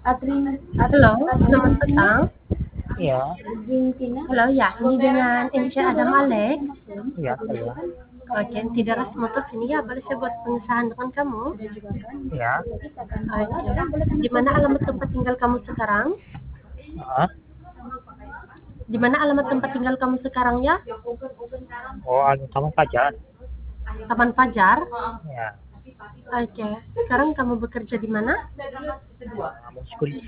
Halo, selamat petang. Iya, Halo, ya, ini dengan Insya Adam Alex. iya, saya. Oke, tidak ras motor sini ya, boleh saya buat pengesahan dengan kamu. Iya. Oke, di mana alamat tempat tinggal kamu sekarang? Ah, Di mana alamat tempat tinggal kamu sekarang ya? oh, kamu pacar? Taman Fajar. Ya, Oke, sekarang kamu bekerja di mana? kamu security.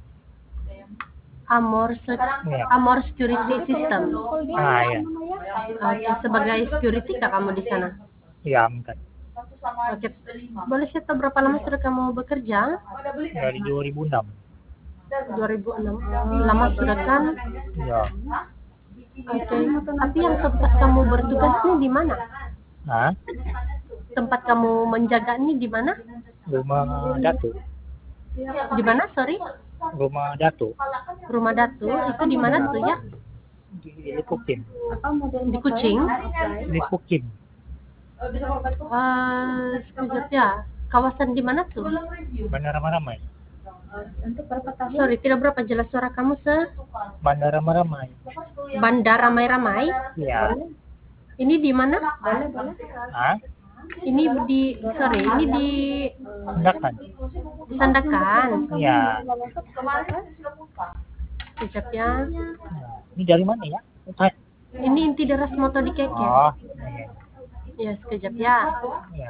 Iya. Amor Security System. Ah, iya. Oke, sebagai security kah kamu di sana? Iya, enggak. Oke, boleh saya tahu berapa lama sudah kamu bekerja? Dari 2006. 2006. Lama sudah kan? Iya. Oke, tapi yang tempat kamu bertugas nih di mana? Ah, Tempat kamu menjaga nih di mana? rumah Datu. Di mana, sorry? Rumah Datu. Rumah Datu, itu di mana tuh ya? Di Lipukim. Di Kucing. Lipukim. Sekejap ya. Kawasan di mana tuh? Bandara Maramai. Sorry, tidak berapa jelas suara kamu Bandara Maramai. Bandara Ramai-Ramai. Iya. Ini di mana? Ah, Ini di Sandakan. Sandakan. Iya. Sekejap ya. Ini dari mana ya? Ah, Ini inti deras moto di Keke. oh, iya. Ya, sekejap ya. Iya.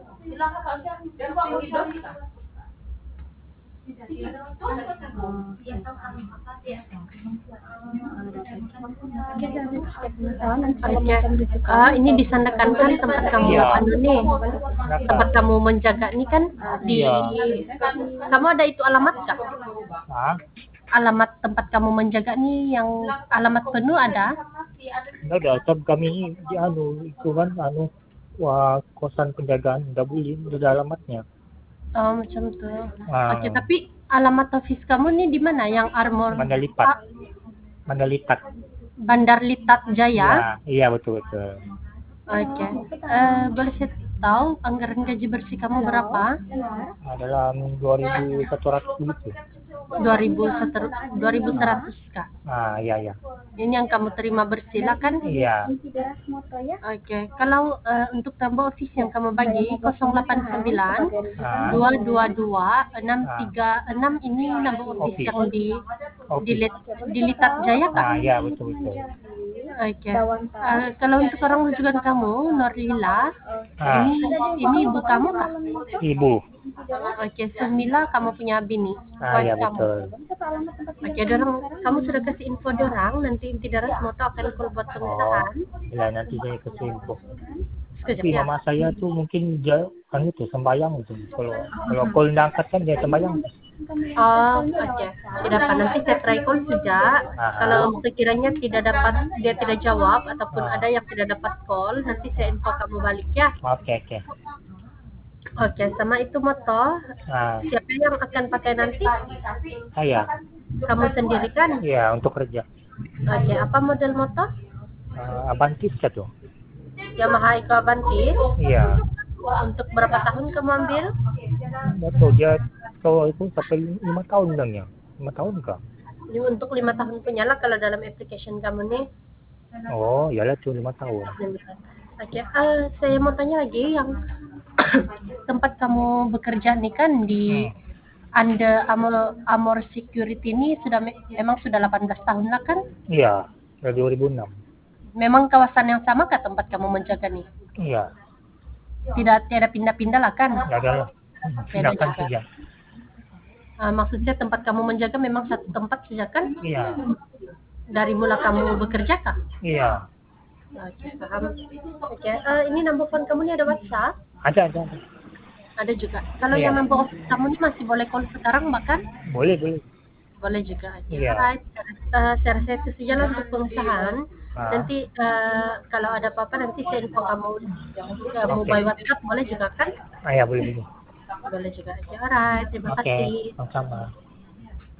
Oke. Ini disandakan kan tempat kamu Iya. nih. Tempat kamu menjaga nih kan di Iya. kamu ada itu alamat kah? Ah, Alamat tempat kamu menjaga nih yang alamat penuh ada? enggak ada. Kami di itu kan wah, kosan penjagaan udah boleh, udah alamatnya. Oh, macam tuh. Ah. Oke, tapi alamat office kamu nih di mana? Yang Armor Mandalipat. Mandalitat. Bandar Litat Jaya. Ya, iya betul. Oke. Boleh saya tahu anggaran gaji bersih kamu berapa? Dalam 2.100 gitu. 2.100 kah? Ah, iya. Ini yang kamu terima bersih lah kan? Iya. Oke. Kalau untuk tambah office yang kamu bagi 089 Ah, 222 636 ini nambah office Office. yang di Office. Litat Jaya kah? Ah, iya betul. Oke. Kalau untuk orang rujukan kamu, Norlila, Ah, ini ibu kamu kah? ibu. Oke, Sumila kamu punya bini. Ah, iya Kamu. betul. Oke, kamu sudah kasih info dorang, nanti inti daras moto akan call buat pengesahan. Ya nanti saya kasih info. Sekejap Tapi ya. mama saya tuh mungkin dia kan itu sembayang itu. Kalau call angkat kan dia sembayang. Oh, oke. Tidak apa, nanti saya try call saja. Kalau sekiranya dia tidak jawab ataupun ada yang tidak dapat call, nanti saya info kamu balik ya. Oke. Oke, sama itu moto. Ah, Siapa yang akan pakai nanti? saya. Kamu sendiri kan? Iya, untuk kerja. Oke, apa model moto? Avantis tuh. Yamaha Eco Avantis. Iya. Untuk berapa tahun kamu ambil? Nggak tahu dia kalau itu sampai 5 tahun bilangnya. 5 tahun kah? Ini untuk 5 tahun punya lah kalau dalam application kamu nih. Oh, iyalah tuh 5 tahun. Oke, saya mau tanya lagi yang tempat kamu bekerja nih kan di under Amor Security ini memang sudah 18 tahun lah kan? Iya, dari 2006. Memang kawasan yang sama kah tempat kamu menjaga nih? Iya. Tidak pindah-pindah lah kan? Nggak ada lah. Silakan saja. Maksudnya tempat kamu menjaga memang satu tempat saja kan? Iya. Dari mula kamu bekerja kah? Iya. Oke, paham. Oke, ini number phone kamu ini ada WhatsApp? Ada. Ada juga. Kalau Iya. yang number office kamu ini masih boleh call sekarang bahkan? Boleh. Boleh juga. Iya. Alright. Saya rasa itu saja lah untuk pengesahan. Nanti kalau ada apa-apa nanti saya info kamu by WhatsApp boleh juga kan? Ya boleh. Boleh juga. Alright. Terima kasih. Sama-sama.